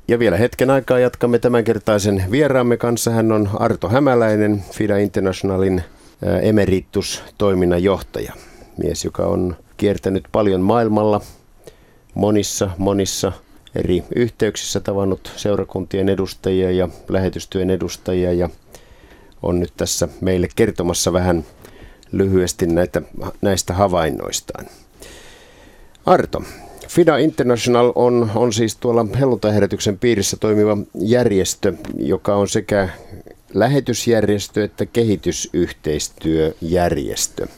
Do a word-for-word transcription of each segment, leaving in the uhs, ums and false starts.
Ja vielä hetken aikaa jatkamme tämänkertaisen vieraamme kanssa. Hän on Arto Hämäläinen, Fida Internationalin emeritus-toiminnanjohtaja. Mies, joka on kiertänyt paljon maailmalla, monissa, monissa eri yhteyksissä tavannut seurakuntien edustajia ja lähetystyön edustajia ja on nyt tässä meille kertomassa vähän lyhyesti näitä, näistä havainnoistaan. Arto, Fida International on, on siis tuolla helluntai-herätyksen piirissä toimiva järjestö, joka on sekä lähetysjärjestö että kehitysyhteistyöjärjestö.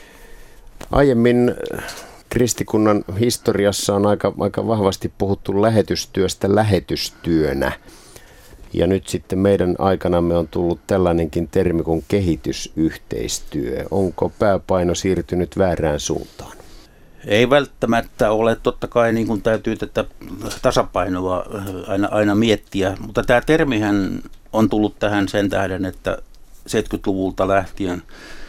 Aiemmin kristikunnan historiassa on aika, aika vahvasti puhuttu lähetystyöstä lähetystyönä. Ja nyt sitten meidän aikanamme on tullut tällainenkin termi kuin kehitysyhteistyö. Onko pääpaino siirtynyt väärään suuntaan? Ei välttämättä ole. Totta kai niin kuin täytyy tätä tasapainoa aina, aina miettiä. Mutta tämä termihän on tullut tähän sen tähden, että seitsemänkymmentäluvulta lähtien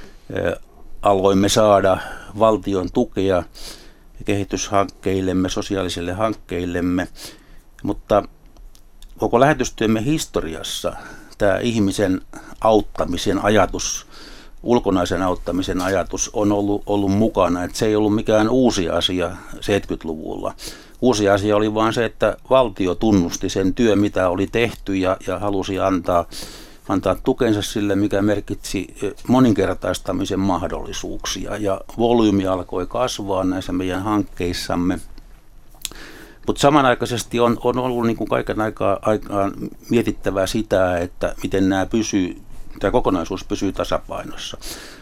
aloimme saada valtion tukea kehityshankkeillemme, sosiaalisille hankkeillemme, mutta koko lähetystyömme historiassa tämä ihmisen auttamisen ajatus, ulkonaisen auttamisen ajatus on ollut, ollut mukana. Että se ei ollut mikään uusi asia seitsemänkymmentäluvulla. Uusi asia oli vaan se, että valtio tunnusti sen työ, mitä oli tehty ja, ja halusi antaa antaa tukensa sille, mikä merkitsi moninkertaistamisen mahdollisuuksia. Ja volyymi alkoi kasvaa näissä meidän hankkeissamme. Mutta samanaikaisesti on, on ollut niin kuin kaiken aikaa, aikaan mietittävää sitä, että miten nämä pysyy, tämä kokonaisuus pysyy tasapainossa.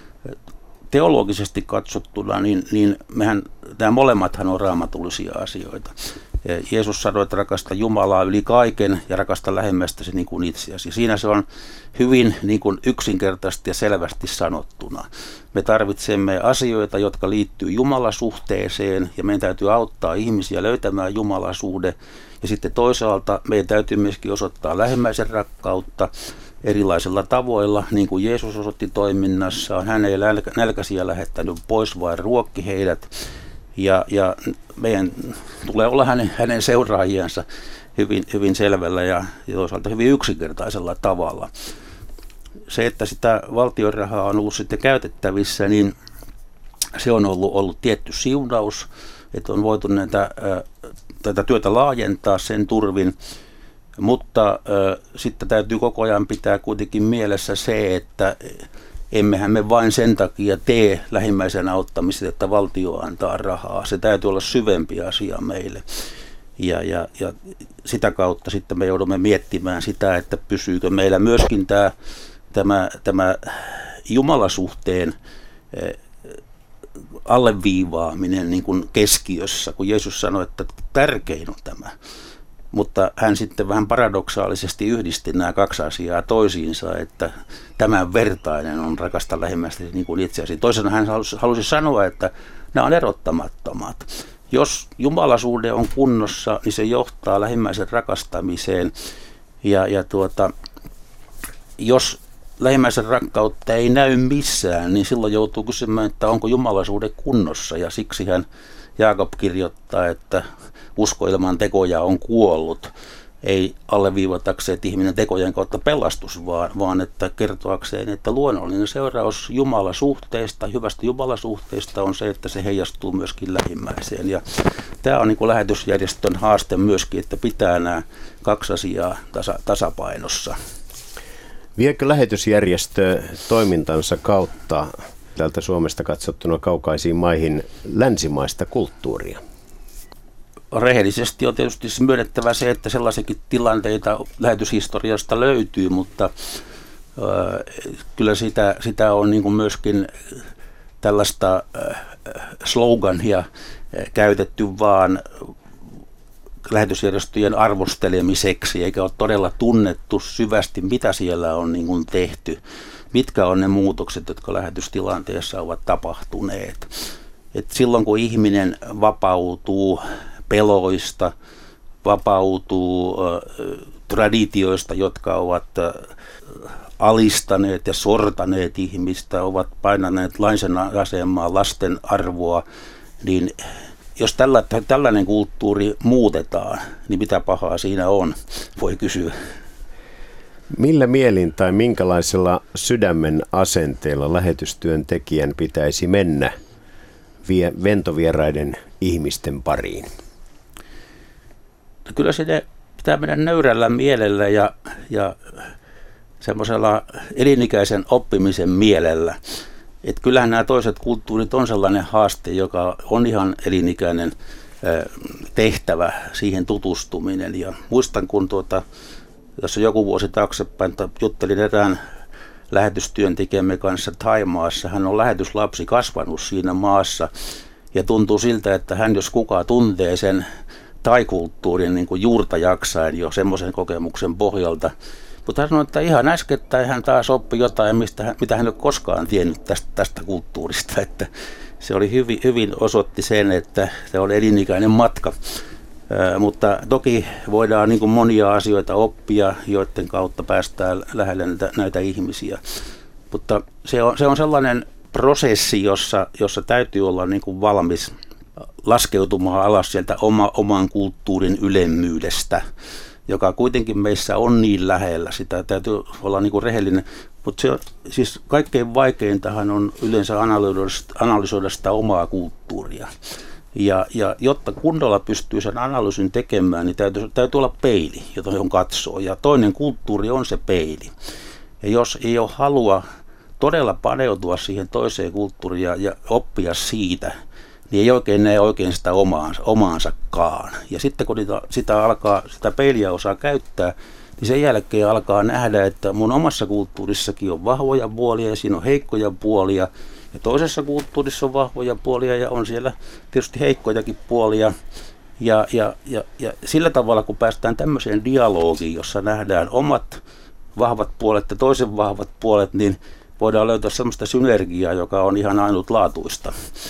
Teologisesti katsottuna, niin, niin mehän, nämä molemmathan on raamatullisia asioita. Jeesus sanoi, että rakasta Jumalaa yli kaiken ja rakasta lähimmäistäsi niin kuin itseäsi. Siinä se on hyvin niin kuin yksinkertaisesti ja selvästi sanottuna. Me tarvitsemme asioita, jotka liittyy Jumalasuhteeseen ja meidän täytyy auttaa ihmisiä löytämään Jumalasuhde. Ja sitten toisaalta meidän täytyy myöskin osoittaa lähimmäisen rakkautta erilaisilla tavoilla, niin kuin Jeesus osoitti toiminnassaan. Hän ei nälkäisiä lähettänyt pois, vaan ruokki heidät. Ja, ja meidän tulee olla hänen, hänen seuraajiensa hyvin, hyvin selvällä ja, ja toisaalta hyvin yksinkertaisella tavalla. Se, että sitä valtion rahaa on ollut sitten käytettävissä, niin se on ollut, ollut tietty siunaus, että on voitu näitä, tätä työtä laajentaa sen turvin, mutta äh, sitten täytyy koko ajan pitää kuitenkin mielessä se, että emmehän me vain sen takia tee lähimmäisen auttamista, että valtio antaa rahaa. Se täytyy olla syvempi asia meille. Ja, ja, ja sitä kautta sitten me joudumme miettimään sitä, että pysyykö meillä myöskin tämä, tämä, tämä Jumalasuhteen alleviivaaminen niin kuin keskiössä, kun Jeesus sanoi, että tärkein on tämä. Mutta hän sitten vähän paradoksaalisesti yhdisti nämä kaksi asiaa toisiinsa, että tämän vertainen on rakasta lähimmäistä niin kuin itseäsi. Toisena hän halusi, halusi sanoa, että nämä on erottamattomat. Jos jumalasuhde on kunnossa, niin se johtaa lähimmäisen rakastamiseen. Ja, ja tuota, jos lähimmäisen rakkautta ei näy missään, niin silloin joutuu kysymään, että onko jumalasuhde kunnossa. Ja siksi hän Jaakob kirjoittaa, että usko ilman tekoja on kuollut. Ei alleviivatakseen, että ihminen tekojen kautta pelastus, vaan, vaan että kertoakseen, että luonnollinen seuraus jumalasuhteesta, hyvästä jumalasuhteesta on se, että se heijastuu myöskin lähimmäiseen. Ja tämä on niin kuin lähetysjärjestön haaste myöskin, että pitää nämä kaksi asiaa tasa, tasapainossa. Viekö lähetysjärjestö toimintansa kautta täältä Suomesta katsottuna kaukaisiin maihin länsimaista kulttuuria? Rehellisesti on tietysti myönnettävä se, että sellaisiakin tilanteita lähetyshistoriasta löytyy, mutta äh, kyllä sitä, sitä on niin kuin myöskin tällaista äh, slogania äh, käytetty vaan lähetysjärjestöjen arvostelemiseksi, eikä ole todella tunnettu syvästi, mitä siellä on niin kuin tehty, mitkä on ne muutokset, jotka lähetystilanteessa ovat tapahtuneet. Et silloin kun ihminen vapautuu peloista, vapautuu äh, traditioista, jotka ovat äh, alistaneet ja sortaneet ihmistä, ovat painaneet laisen asemaa, lasten arvoa, niin jos tällä, tällainen kulttuuri muutetaan, niin mitä pahaa siinä on, voi kysyä. Millä mielin tai minkälaisella sydämen asenteella lähetystyöntekijän pitäisi mennä vie, ventovieraiden ihmisten pariin? Kyllä sinne pitää mennä nöyrällä mielellä ja, ja semmoisella elinikäisen oppimisen mielellä. Et kyllähän nämä toiset kulttuurit on sellainen haaste, joka on ihan elinikäinen tehtävä, siihen tutustuminen. Ja muistan, kun tuota, tässä joku vuosi taaksepäin juttelin erään lähetystyöntekijämme kanssa Thaimaassa. Hän on lähetyslapsi, kasvanut siinä maassa ja tuntuu siltä, että hän jos kuka tuntee sen thai-kulttuurin niin kuin juurta jaksain jo semmoisen kokemuksen pohjalta. Mutta hän sanoi, että ihan äskettäin hän taas oppi jotain, mistä hän, mitä hän ei ole koskaan tiennyt tästä, tästä kulttuurista. Että se oli hyvin, hyvin osoitti sen, että se on elinikäinen matka. Ää, mutta toki voidaan niin kuin monia asioita oppia, joiden kautta päästään lähelle näitä, näitä ihmisiä. Mutta se on, se on sellainen prosessi, jossa, jossa täytyy olla niin kuin valmis laskeutumaan alas sieltä oma, oman kulttuurin ylemmyydestä, joka kuitenkin meissä on niin lähellä. Sitä täytyy olla niin kuin rehellinen. Mutta se siis kaikkein vaikeintahan on yleensä analysoida, analysoida sitä omaa kulttuuria. Ja, ja jotta kunnolla pystyy sen analyysin tekemään, niin täytyy, täytyy olla peili, jota on katsoo. Ja toinen kulttuuri on se peili. Ja jos ei ole halua todella paneutua siihen toiseen kulttuuriin ja, ja oppia siitä, niin ei oikein näe oikein sitä omaansa, omaansakaan. Ja sitten kun niitä, sitä, alkaa, sitä peiliä osaa käyttää, niin sen jälkeen alkaa nähdä, että mun omassa kulttuurissakin on vahvoja puolia ja siinä on heikkoja puolia. Ja toisessa kulttuurissa on vahvoja puolia ja on siellä tietysti heikkojakin puolia. Ja, ja, ja, ja sillä tavalla, kun päästään tämmöiseen dialogiin, jossa nähdään omat vahvat puolet ja toisen vahvat puolet, niin voidaan löytää sellaista synergiaa, joka on ihan ainutlaatuista.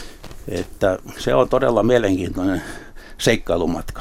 Että se on todella mielenkiintoinen seikkailumatka.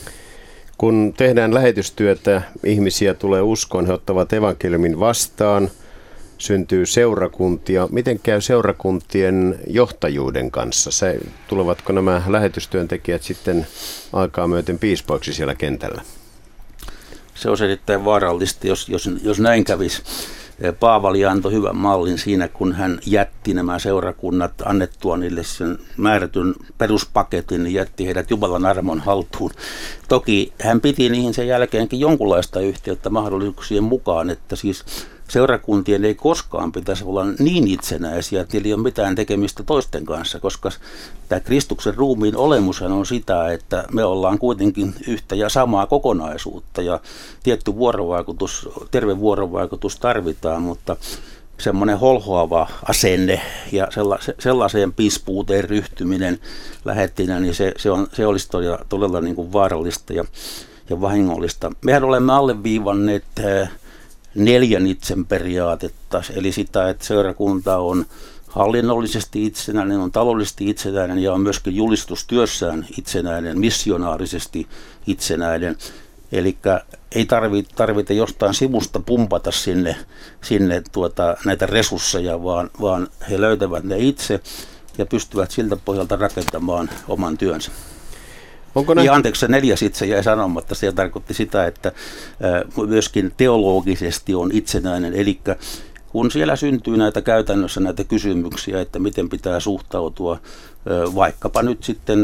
Kun tehdään lähetystyötä, ihmisiä tulee uskoon, he ottavat evankeliumin vastaan, syntyy seurakuntia. Miten käy seurakuntien johtajuuden kanssa? Se, tulevatko nämä lähetystyöntekijät sitten aikaa myöten piispoiksi siellä kentällä? Se on erittäin vaarallista, jos, jos, jos näin kävisi. Paavali antoi hyvän mallin siinä, kun hän jätti nämä seurakunnat annettua niille sen määrätyn peruspaketin, niin jätti heidät Jumalan armon haltuun. Toki hän piti niihin sen jälkeenkin jonkunlaista yhteyttä mahdollisuuksien mukaan, että siis seurakuntien ei koskaan pitäisi olla niin itsenäisiä, että ei ole mitään tekemistä toisten kanssa, koska tämä Kristuksen ruumiin olemushan on sitä, että me ollaan kuitenkin yhtä ja samaa kokonaisuutta ja tietty vuorovaikutus, terve vuorovaikutus tarvitaan, mutta semmoinen holhoava asenne ja sellaiseen pispuuteen ryhtyminen lähettinä, niin se, se, on, se olisi todella, todella niin kuin vaarallista ja, ja vahingollista. Mehän olemme alleviivanneet neljän itsen periaatetta, eli sitä, että seurakunta on hallinnollisesti itsenäinen, on taloudellisesti itsenäinen ja on myöskin julistustyössään itsenäinen, missionaarisesti itsenäinen. Eli ei tarvitse, tarvitse jostain sivusta pumpata sinne, sinne tuota, näitä resursseja, vaan, vaan he löytävät ne itse ja pystyvät siltä pohjalta rakentamaan oman työnsä. Onko ja anteeksi, se neljäs itse jäi sanomatta. Se tarkoitti sitä, että myöskin teologisesti on itsenäinen. Eli kun siellä syntyy näitä käytännössä näitä kysymyksiä, että miten pitää suhtautua vaikkapa nyt sitten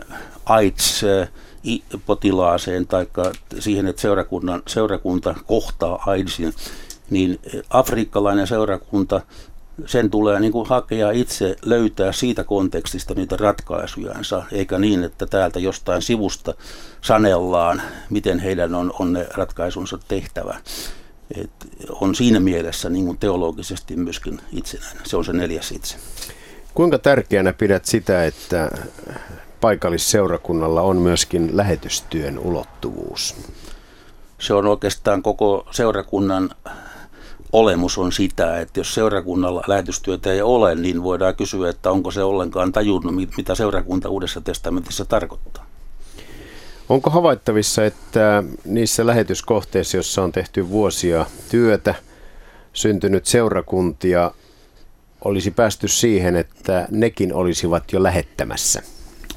AIDS-potilaaseen tai siihen, että seurakunnan, seurakunta kohtaa AIDSin, niin afrikkalainen seurakunta, sen tulee niin kuin hakea itse löytää siitä kontekstista niitä ratkaisujansa, eikä niin, että täältä jostain sivusta sanellaan, miten heidän on, on ne ratkaisunsa tehtävä. Et on siinä mielessä niin kuin teologisesti myöskin itsenäinen. Se on se neljäs itse. Kuinka tärkeänä pidät sitä, että paikallisseurakunnalla on myöskin lähetystyön ulottuvuus? Se on oikeastaan koko seurakunnan olemus on sitä, että jos seurakunnalla lähetystyötä ei ole, niin voidaan kysyä, että onko se ollenkaan tajunnut, mitä seurakunta Uudessa testamentissa tarkoittaa. Onko havaittavissa, että niissä lähetyskohteissa, joissa on tehty vuosia työtä, syntynyt seurakuntia, olisi päästy siihen, että nekin olisivat jo lähettämässä?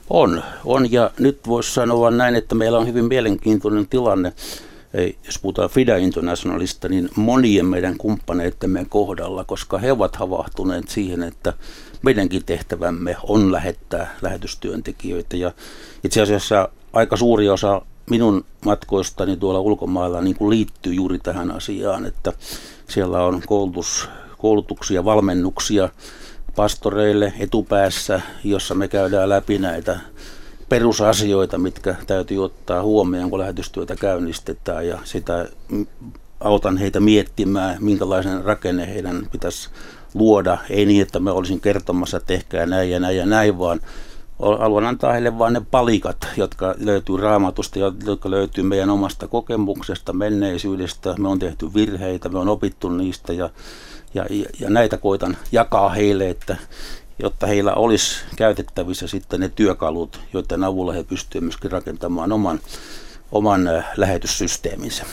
On, on ja nyt voisi sanoa näin, että meillä on hyvin mielenkiintoinen tilanne. Jos puhutaan Fida Internationalista, niin monien meidän kumppaneittemme kohdalla, koska he ovat havahtuneet siihen, että meidänkin tehtävämme on lähettää lähetystyöntekijöitä. Ja itse asiassa aika suuri osa minun matkoistani tuolla ulkomailla niin kuin liittyy juuri tähän asiaan, että siellä on koulutus, koulutuksia, valmennuksia pastoreille etupäässä, jossa me käydään läpi näitä perusasioita, mitkä täytyy ottaa huomioon, kun lähetystyötä käynnistetään, ja sitä autan heitä miettimään, minkälaisen rakenne heidän pitäisi luoda. Ei niin, että mä olisin kertomassa, että tehkää näin ja näin ja näin, vaan haluan antaa heille vain ne palikat, jotka löytyy Raamatusta, jotka löytyy meidän omasta kokemuksesta, menneisyydestä. Me on tehty virheitä, me on opittu niistä ja, ja, ja näitä koitan jakaa heille, että jotta heillä olisi käytettävissä sitten ne työkalut, joiden avulla he pystyvät myöskin rakentamaan oman, oman lähetyssysteeminsä.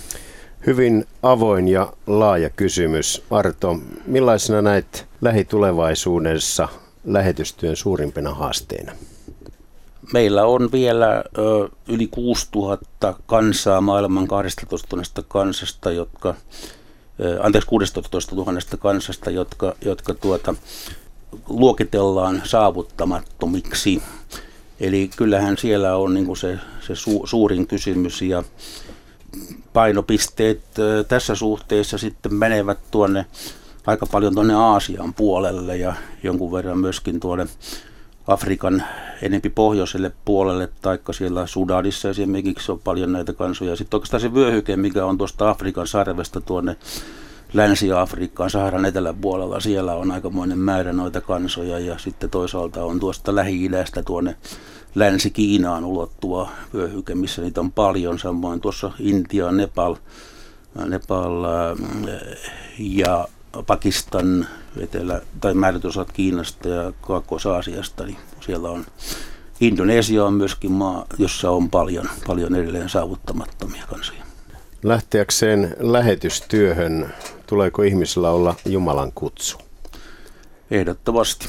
Hyvin avoin ja laaja kysymys. Arto, millaisena näet lähitulevaisuudessa lähetystyön suurimpina haasteina? Meillä on vielä ö, yli kuusituhatta kansaa maailman kaksitoista kansasta, jotka, ö, anteeksi kuusitoista tuhatta kansasta, jotka, jotka tuota, luokitellaan saavuttamattomiksi. Eli kyllähän siellä on niin kuin se, se su, suurin kysymys, ja painopisteet ö, tässä suhteessa sitten menevät tuonne aika paljon tuonne Aasian puolelle ja jonkun verran myöskin tuonne Afrikan enempi pohjoiselle puolelle, taikka siellä Sudanissa esimerkiksi on paljon näitä kansoja. Sitten oikeastaan se vyöhyke, mikä on tuosta Afrikan sarvesta tuonne Länsi-Afrikkaan, Saharan eteläpuolella, siellä on aikamoinen määrä noita kansoja, ja sitten toisaalta on tuosta Lähi-idästä tuonne Länsi-Kiinaan ulottuva vyöhyke, missä niitä on paljon, samoin tuossa Intia, Nepal, Nepal ja Pakistan, etelä, tai määrätysosat Kiinasta ja Kaakkois-Aasiasta, niin siellä on Indonesia on myöskin maa, jossa on paljon, paljon edelleen saavuttamattomia kansoja. Lähteäkseen lähetystyöhön, tuleeko ihmisellä olla Jumalan kutsu? Ehdottomasti.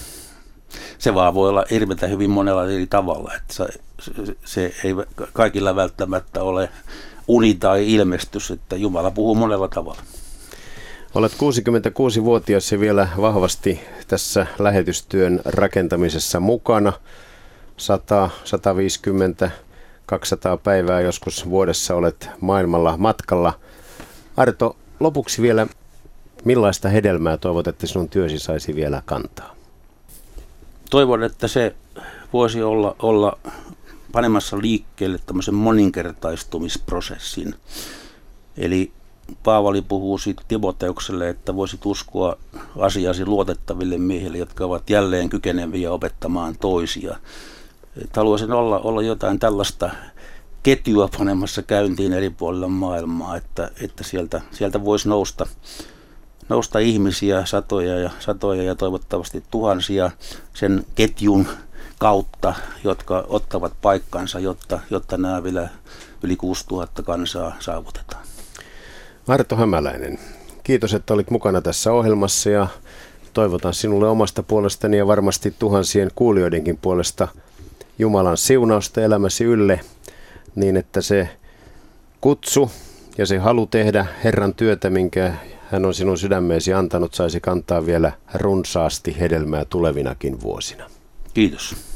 Se vaan voi olla ilmetä hyvin monella eri tavalla, että se, se ei kaikilla välttämättä ole uni tai ilmestys, että Jumala puhuu monella tavalla. Olet kuusikymmentäkuusivuotias ja vielä vahvasti tässä lähetystyön rakentamisessa mukana. sata, sata viisikymmentä, kaksisataa päivää joskus vuodessa olet maailmalla matkalla. Arto, lopuksi vielä, millaista hedelmää toivot, että sinun työsi saisi vielä kantaa? Toivon, että se voisi olla, olla panemassa liikkeelle tämmöisen moninkertaistumisprosessin. Eli Paavali puhuu siitä Timoteukselle, että voisit uskoa asiasi luotettaville miehille, jotka ovat jälleen kykeneviä opettamaan toisia. Et haluaisin olla, olla jotain tällaista ketjua panemassa käyntiin eri puolilla maailmaa, että, että sieltä, sieltä voisi nousta, nousta ihmisiä satoja ja satoja ja toivottavasti tuhansia sen ketjun kautta, jotka ottavat paikkansa, jotta, jotta nämä vielä yli kuusituhatta kansaa saavutetaan. Arto Hämäläinen, kiitos, että olit mukana tässä ohjelmassa, ja toivotan sinulle omasta puolestani ja varmasti tuhansien kuulijoidenkin puolesta Jumalan siunausta elämäsi ylle, niin että se kutsu ja se halu tehdä Herran työtä, minkä hän on sinun sydämeesi antanut, saisi kantaa vielä runsaasti hedelmää tulevinakin vuosina. Kiitos.